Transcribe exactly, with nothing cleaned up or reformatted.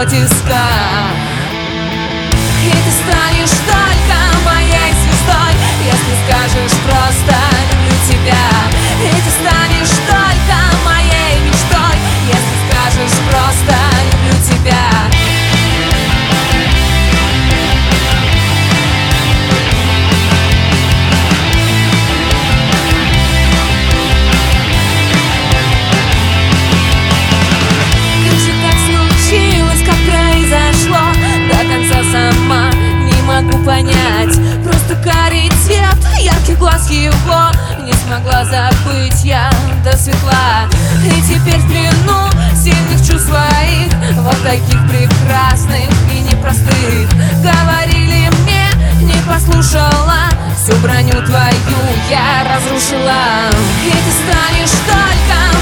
тисках. И ты станешь только моей звездой, если скажешь просто люблю тебя. И ты станешь только моей мечтой, если скажешь просто люблю тебя. Сама не могу понять, просто карий цвет ярких глаз его не смогла забыть я до светла. И теперь в плену сильных чувств своих, вот таких прекрасных и непростых. Говорили мне, не послушала, всю броню твою я разрушила. И ты станешь только